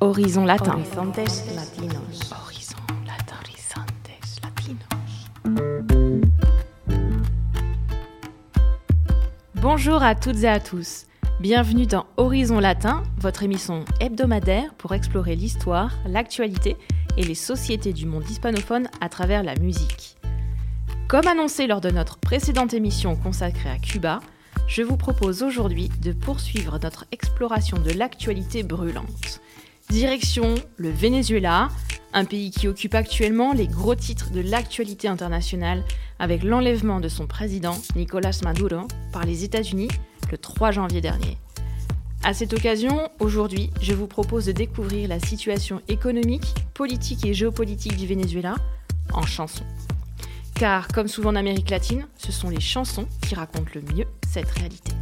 Horizon Latin. Horizontes Latinos. Horizon Latin. Horizontes Latinos. Bonjour à toutes et à tous. Bienvenue dans Horizon Latin, votre émission hebdomadaire pour explorer l'histoire, l'actualité et les sociétés du monde hispanophone à travers la musique. Comme annoncé lors de notre précédente émission consacrée à Cuba, je vous propose aujourd'hui de poursuivre notre exploration de l'actualité brûlante. Direction le Venezuela, un pays qui occupe actuellement les gros titres de l'actualité internationale avec l'enlèvement de son président Nicolás Maduro par les États-Unis le 3 janvier dernier. À cette occasion, aujourd'hui, je vous propose de découvrir la situation économique, politique et géopolitique du Venezuela en chansons. Car, comme souvent en Amérique latine, ce sont les chansons qui racontent le mieux cette réalité.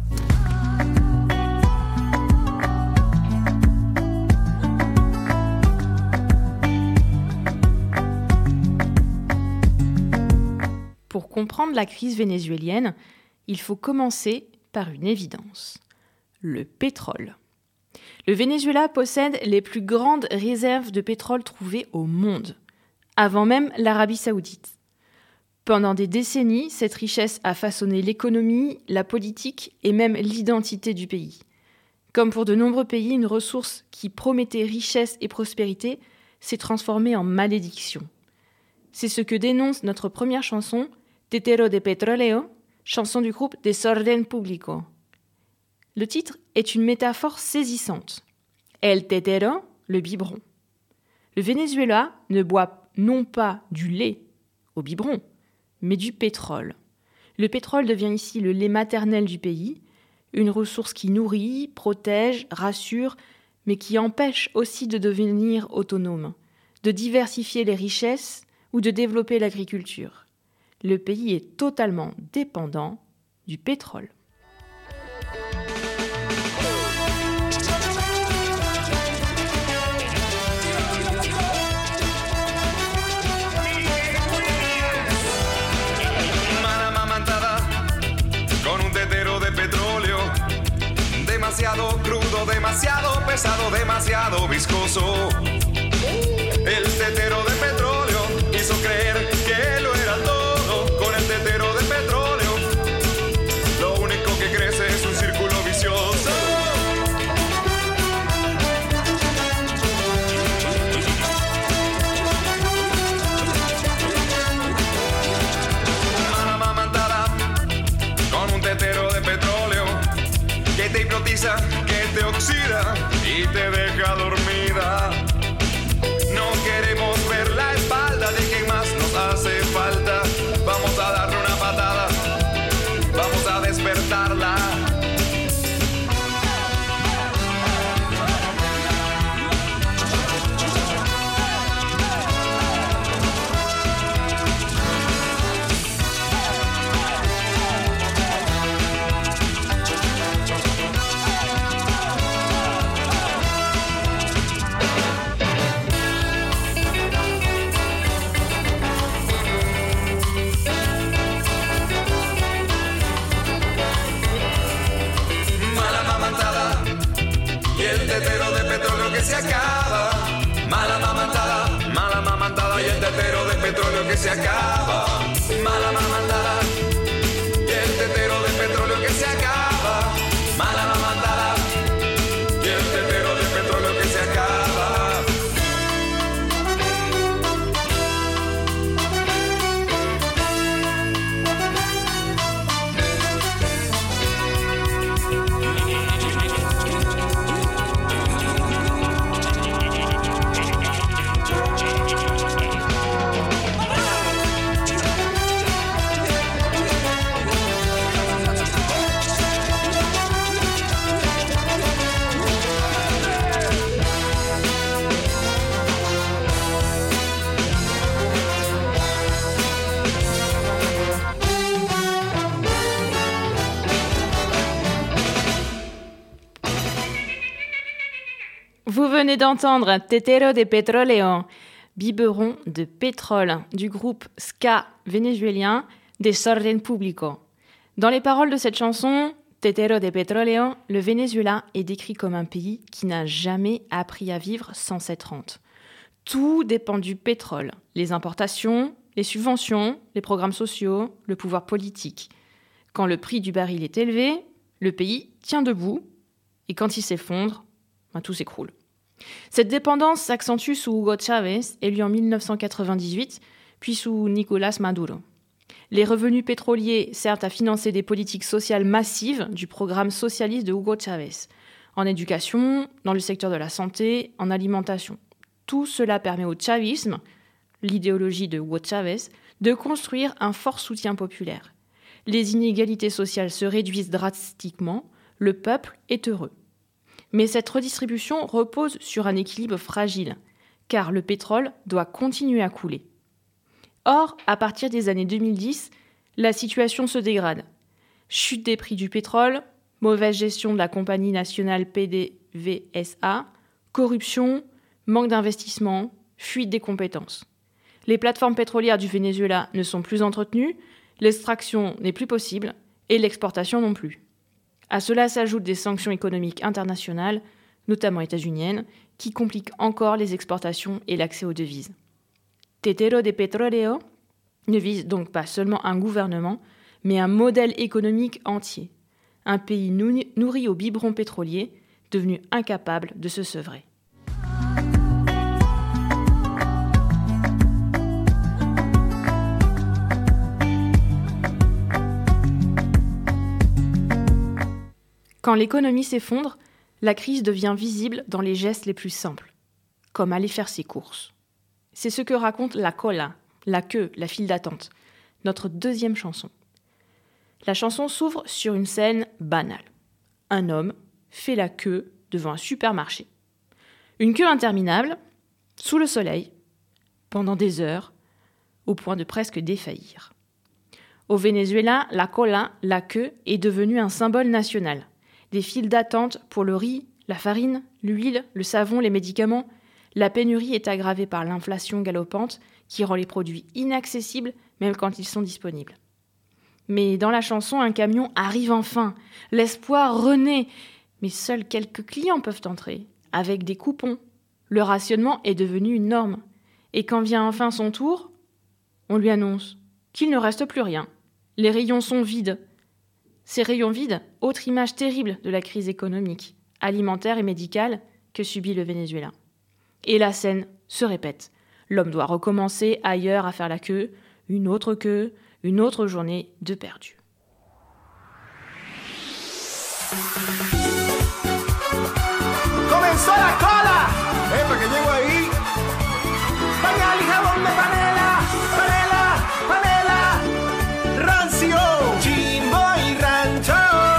Pour comprendre la crise vénézuélienne, il faut commencer par une évidence. Le pétrole. Le Venezuela possède les plus grandes réserves de pétrole trouvées au monde, avant même l'Arabie Saoudite. Pendant des décennies, cette richesse a façonné l'économie, la politique et même l'identité du pays. Comme pour de nombreux pays, une ressource qui promettait richesse et prospérité s'est transformée en malédiction. C'est ce que dénonce notre première chanson, Tetero de Petroleo, chanson du groupe Desorden Público. Le titre est une métaphore saisissante. El tetero, le biberon. Le Venezuela ne boit non pas du lait au biberon, mais du pétrole. Le pétrole devient ici le lait maternel du pays, une ressource qui nourrit, protège, rassure, mais qui empêche aussi de devenir autonome, de diversifier les richesses ou de développer l'agriculture. Le pays est totalement dépendant du pétrole. Demasiado crudo, demasiado pesado, demasiado viscoso. El tetero de petróleo hizo creer que lo era todo. Con el tetero de petróleo, lo único que crece es un círculo vicioso. Mala mamantada con un tetero de petróleo que te hipnotiza, que te oxida y te deja dormida. No queremos ver la espalda de quien más nos hace falta. Vamos a darle una patada, vamos a despertarla. Se acaba, mala mamantada y el tetero de petróleo que se acaba, mala mamantada y el tetero de petróleo que se acaba, mala mamantada y el tetero de petróleo que se acaba. Vous venez d'entendre Tetero de Petroleo, biberon de pétrole, du groupe ska vénézuélien Desorden Público. Dans les paroles de cette chanson, Tetero de petróleo, le Venezuela est décrit comme un pays qui n'a jamais appris à vivre sans cette rente. Tout dépend du pétrole, les importations, les subventions, les programmes sociaux, le pouvoir politique. Quand le prix du baril est élevé, le pays tient debout, et quand il s'effondre, tout s'écroule. Cette dépendance s'accentue sous Hugo Chávez, élu en 1998, puis sous Nicolás Maduro. Les revenus pétroliers servent à financer des politiques sociales massives du programme socialiste de Hugo Chávez, en éducation, dans le secteur de la santé, en alimentation. Tout cela permet au chavisme, l'idéologie de Hugo Chávez, de construire un fort soutien populaire. Les inégalités sociales se réduisent drastiquement, le peuple est heureux. Mais cette redistribution repose sur un équilibre fragile, car le pétrole doit continuer à couler. Or, à partir des années 2010, la situation se dégrade. Chute des prix du pétrole, mauvaise gestion de la compagnie nationale PDVSA, corruption, manque d'investissement, fuite des compétences. Les plateformes pétrolières du Venezuela ne sont plus entretenues, l'extraction n'est plus possible et l'exportation non plus. À cela s'ajoutent des sanctions économiques internationales, notamment états-uniennes, qui compliquent encore les exportations et l'accès aux devises. Tetero de petróleo ne vise donc pas seulement un gouvernement, mais un modèle économique entier. Un pays nourri au biberon pétrolier, devenu incapable de se sevrer. Quand l'économie s'effondre, la crise devient visible dans les gestes les plus simples, comme aller faire ses courses. C'est ce que raconte la cola, la queue, la file d'attente, notre deuxième chanson. La chanson s'ouvre sur une scène banale. Un homme fait la queue devant un supermarché. Une queue interminable, sous le soleil, pendant des heures, au point de presque défaillir. Au Venezuela, la cola, la queue, est devenue un symbole national. Des files d'attente pour le riz, la farine, l'huile, le savon, les médicaments. La pénurie est aggravée par l'inflation galopante qui rend les produits inaccessibles même quand ils sont disponibles. Mais dans la chanson, un camion arrive enfin. L'espoir renaît. Mais seuls quelques clients peuvent entrer, avec des coupons. Le rationnement est devenu une norme. Et quand vient enfin son tour, on lui annonce qu'il ne reste plus rien. Les rayons sont vides. Ces rayons vides, autre image terrible de la crise économique, alimentaire et médicale que subit le Venezuela. Et la scène se répète. L'homme doit recommencer ailleurs à faire la queue, une autre journée de perdu. Comenzó la cola. Para que llego ahí. Pañal y jabón de panela, panela, panela. Rancio, chimbo y rancho.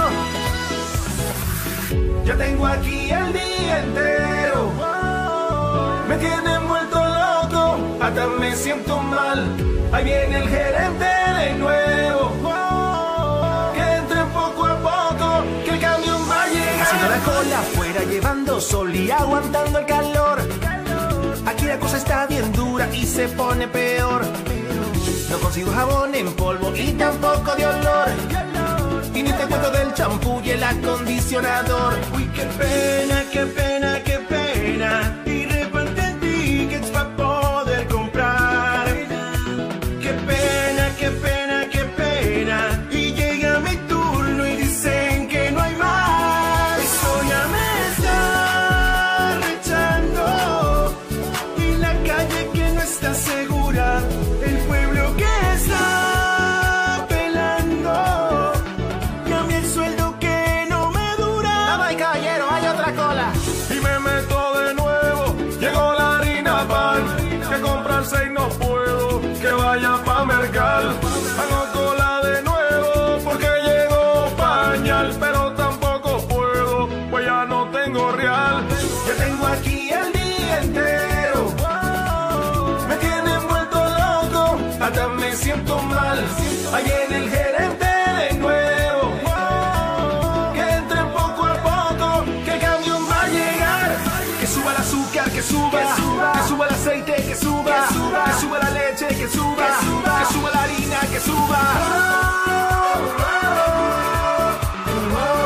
Yo tengo aquí el día entero. Me tiene envuelto loco, hasta me siento mal. Ahí viene el gerente de nuevo. Que entre poco a poco, que el camión va a llegar. Haciendo la cola afuera, llevando sol y aguantando el calor. Aquí la cosa está bien dura y se pone peor. No consigo jabón en polvo y tampoco de olor. Y ni te cuento del champú y el acondicionador. Uy, qué pena, qué pena, qué pena. Y reparten tickets pa' poder comprar. Qué pena, qué pena, qué pena. Y llega mi turno y dicen que no hay más. Eso ya me está rechando. Y la calle que no está segura. El pueblo que está pelando. Y a mí el sueldo que no me dura. Damas y caballeros, hay otra cola. Y me meto de nuevo. Llegó la harina pan. Que comprar 6 no puedo. Que vaya pa' mercar. Hago cola de nuevo. Porque llegó pañal. Pero tampoco puedo. Pues ya no tengo real. Yo tengo aquí el día entero. Me tiene envuelto loco. Hasta me siento mal. Ahí viene el gerente de nuevo. Que entre poco a poco. Que el camión va a llegar. Que suba el azúcar, que suba. Que suba el aceite, que suba. Que suba la leche, que suba. Que suba la harina, que suba.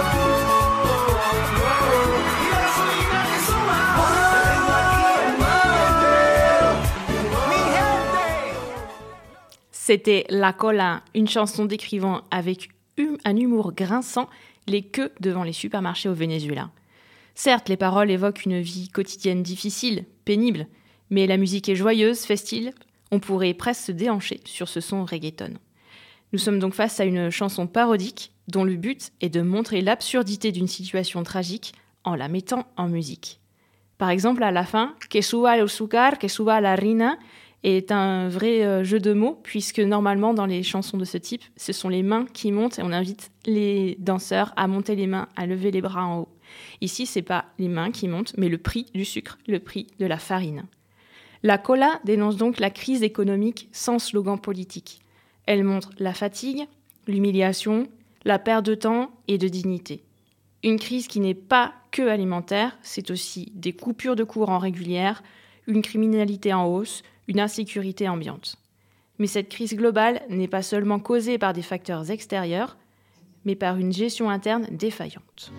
C'était La Cola, une chanson décrivant avec un humour grinçant les queues devant les supermarchés au Venezuela. Certes, les paroles évoquent une vie quotidienne difficile, pénible, mais la musique est joyeuse, festive, on pourrait presque se déhancher sur ce son reggaeton. Nous sommes donc face à une chanson parodique dont le but est de montrer l'absurdité d'une situation tragique en la mettant en musique. Par exemple, à la fin, « Que suba el azúcar, que suba la harina » est un vrai jeu de mots, puisque normalement, dans les chansons de ce type, ce sont les mains qui montent et on invite les danseurs à monter les mains, à lever les bras en haut. Ici, c'est pas les mains qui montent, mais le prix du sucre, le prix de la farine. La Cola dénonce donc la crise économique sans slogan politique. Elle montre la fatigue, l'humiliation, la perte de temps et de dignité. Une crise qui n'est pas que alimentaire, c'est aussi des coupures de courant régulières, une criminalité en hausse, une insécurité ambiante. Mais cette crise globale n'est pas seulement causée par des facteurs extérieurs, mais par une gestion interne défaillante.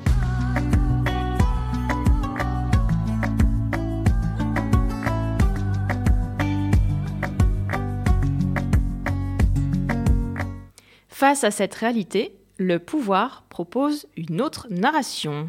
Face à cette réalité, le pouvoir propose une autre narration.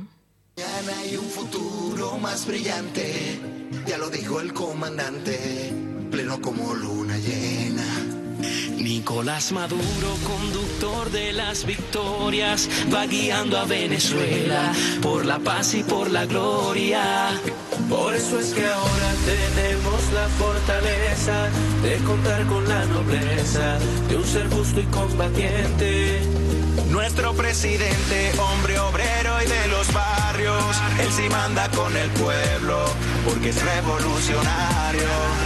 Nicolás Maduro, conductor de las victorias, va guiando a Venezuela por la paz y por la gloria. Por eso es que ahora tenemos la fortaleza de contar con la nobleza de un ser justo y combatiente. Nuestro presidente, hombre obrero y de los barrios, él sí manda con el pueblo, porque es revolucionario.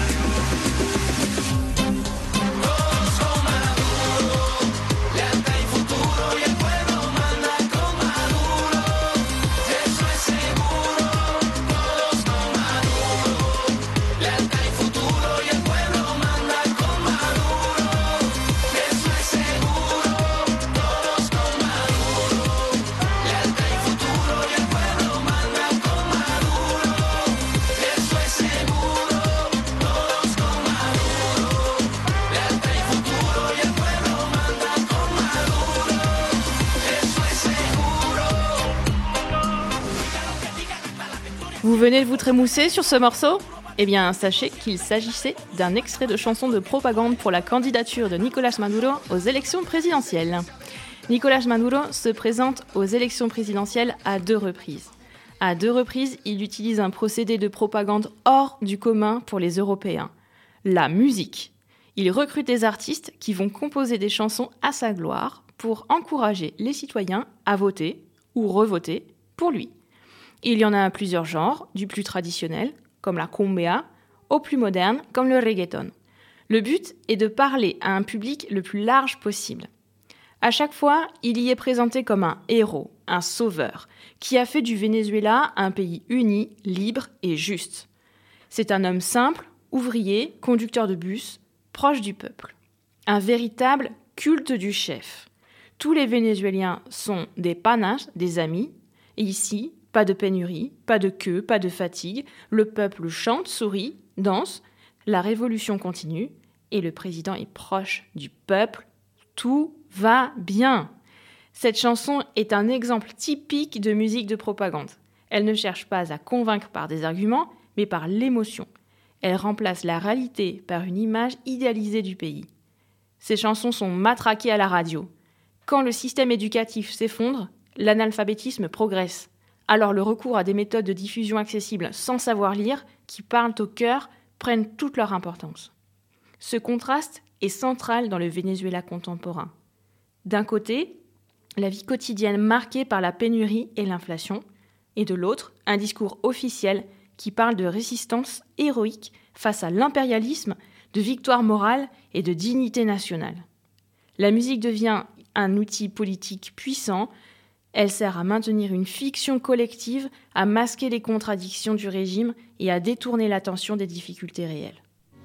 Vous venez de vous trémousser sur ce morceau ? Eh bien, sachez qu'il s'agissait d'un extrait de chanson de propagande pour la candidature de Nicolás Maduro aux élections présidentielles. Nicolás Maduro se présente aux élections présidentielles à 2 reprises. À 2 reprises, il utilise un procédé de propagande hors du commun pour les Européens, la musique. Il recrute des artistes qui vont composer des chansons à sa gloire pour encourager les citoyens à voter ou revoter pour lui. Il y en a plusieurs genres, du plus traditionnel, comme la cumbia, au plus moderne, comme le reggaeton. Le but est de parler à un public le plus large possible. À chaque fois, il y est présenté comme un héros, un sauveur, qui a fait du Venezuela un pays uni, libre et juste. C'est un homme simple, ouvrier, conducteur de bus, proche du peuple. Un véritable culte du chef. Tous les Vénézuéliens sont des panas, des amis, et ici, pas de pénurie, pas de queue, pas de fatigue. Le peuple chante, sourit, danse. La révolution continue et le président est proche du peuple. Tout va bien. Cette chanson est un exemple typique de musique de propagande. Elle ne cherche pas à convaincre par des arguments, mais par l'émotion. Elle remplace la réalité par une image idéalisée du pays. Ces chansons sont matraquées à la radio. Quand le système éducatif s'effondre, l'analphabétisme progresse. Alors le recours à des méthodes de diffusion accessibles sans savoir lire, qui parlent au cœur, prennent toute leur importance. Ce contraste est central dans le Venezuela contemporain. D'un côté, la vie quotidienne marquée par la pénurie et l'inflation, et de l'autre, un discours officiel qui parle de résistance héroïque face à l'impérialisme, de victoire morale et de dignité nationale. La musique devient un outil politique puissant. Elle sert à maintenir une fiction collective, à masquer les contradictions du régime et à détourner l'attention des difficultés réelles.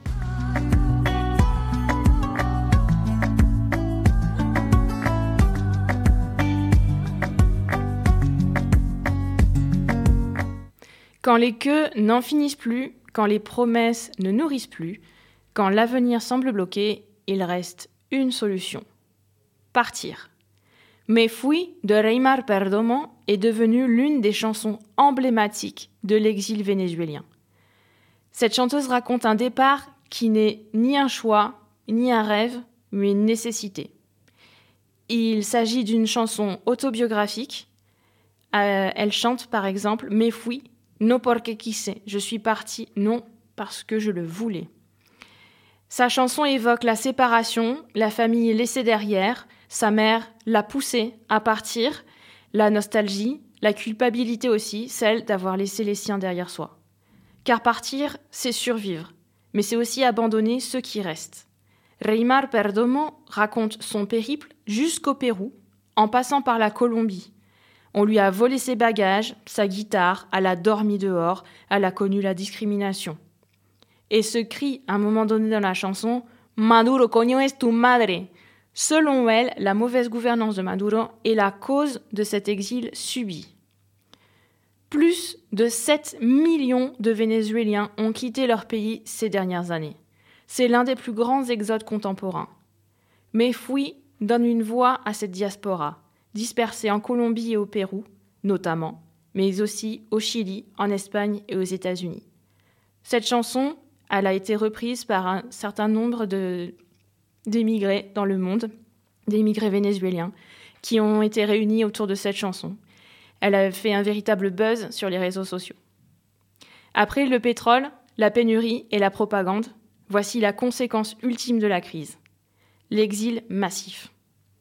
Quand les queues n'en finissent plus, quand les promesses ne nourrissent plus, quand l'avenir semble bloqué, il reste une solution. Partir. Me fui de Reymar Perdomo est devenue l'une des chansons emblématiques de l'exil vénézuélien. Cette chanteuse raconte un départ qui n'est ni un choix, ni un rêve, mais une nécessité. Il s'agit d'une chanson autobiographique. Elle chante par exemple « Me fui, no porque quise », je suis partie, non parce que je le voulais. Sa chanson évoque la séparation, la famille laissée derrière, sa mère l'a poussée à partir, la nostalgie, la culpabilité aussi, celle d'avoir laissé les siens derrière soi. Car partir, c'est survivre, mais c'est aussi abandonner ceux qui restent. Reymar Perdomo raconte son périple jusqu'au Pérou, en passant par la Colombie. On lui a volé ses bagages, sa guitare, elle a dormi dehors, elle a connu la discrimination. Et ce cri, à un moment donné dans la chanson, « Maduro, coño es tu madre », selon elle, la mauvaise gouvernance de Maduro est la cause de cet exil subi. Plus de 7 millions de Vénézuéliens ont quitté leur pays ces dernières années. C'est l'un des plus grands exodes contemporains. Me fui donne une voix à cette diaspora, dispersée en Colombie et au Pérou, notamment, mais aussi au Chili, en Espagne et aux États-Unis. Cette chanson, elle a été reprise par un certain nombre d'émigrés dans le monde, d'émigrés vénézuéliens, qui ont été réunis autour de cette chanson. Elle a fait un véritable buzz sur les réseaux sociaux. Après le pétrole, la pénurie et la propagande, voici la conséquence ultime de la crise. L'exil massif.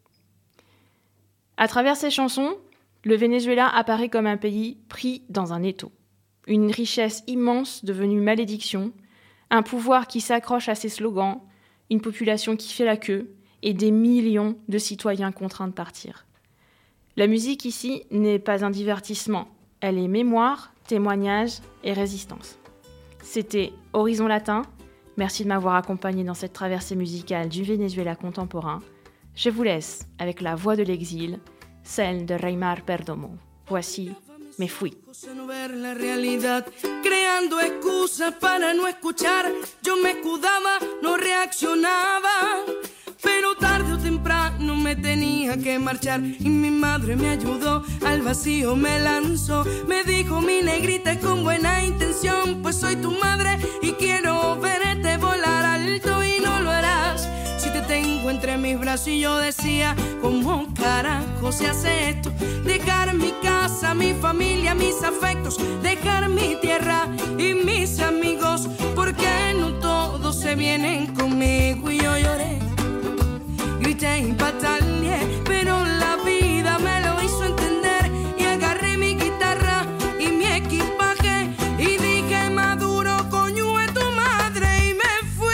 À travers ces chansons, le Venezuela apparaît comme un pays pris dans un étau. Une richesse immense devenue malédiction, un pouvoir qui s'accroche à ses slogans, une population qui fait la queue et des millions de citoyens contraints de partir. La musique ici n'est pas un divertissement, elle est mémoire, témoignage et résistance. C'était Horizon Latin, merci de m'avoir accompagné dans cette traversée musicale du Venezuela contemporain. Je vous laisse avec la voix de l'exil, celle de Reymar Perdomo. Voici Me fui. La realidad, creando excusas para no escuchar. Yo me escudaba, no reaccionaba, pero tarde o temprano me tenía que marchar. Y mi madre me ayudó, al vacío me lanzó. Me dijo, mi negrita, es con buena intención, pues soy tu madre y quiero verte volar alto y no lo harás si te tengo entre mis brazos. Y yo decía, ¿cómo carajo se hace esto? Dejar mi casa, mi familia, mis afectos, dejar mi tierra y mis amigos, porque no todos se vienen conmigo. Y yo lloré, grité y pataleé, pero la vida me lo hizo entender. Y agarré mi guitarra y mi equipaje y dije, Maduro, coño es tu madre. Y me fui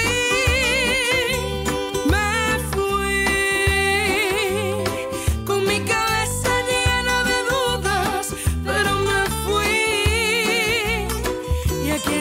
con mi cabeza llena de dudas, pero me fui y aquí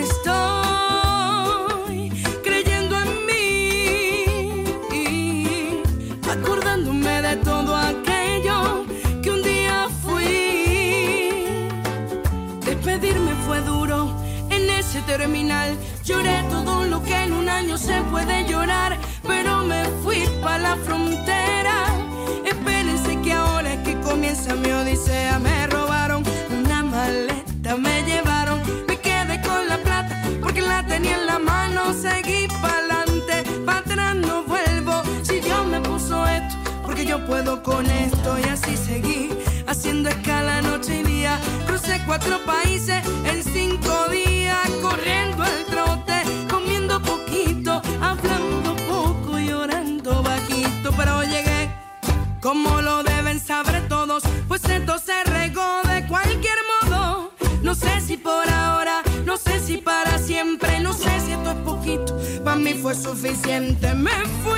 estoy creyendo en mí, acordándome de todo aquello que un día fui. Despedirme fue duro en ese terminal, lloré todo lo que en un año se puede llorar, pero me fui pa' la frontera. Espérense que ahora es que comienza mi odisea. Me robaron una maleta, me llevaron, me quedé con la plata porque la tenía en la mano. Seguí pa'lante, pa' atrás no vuelvo. Si Dios me puso esto, porque yo puedo con esto. Y así seguí, haciendo escala noche y día. Crucé 4 países en 5 días, corriendo al trote, comiendo poquito, hablando poco, llorando bajito. Pero llegué, como lo deben saber todos, pues esto se regó de cualquier modo. No sé si por ahora, no sé si para siempre, no sé si esto es poquito, para mí fue suficiente. Me fui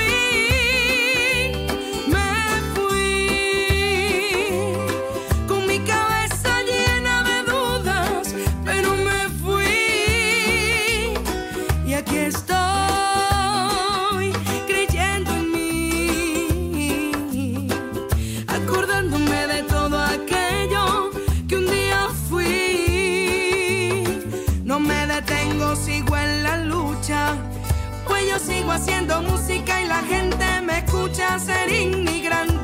con mi cabeza llena de dudas, pero me fui y aquí estoy creyendo en mí, acordándome de todo aquello que un día fui. No me detengo, sigo en la lucha, pues yo sigo haciendo música y la gente me escucha. lucha a ser inmigrante.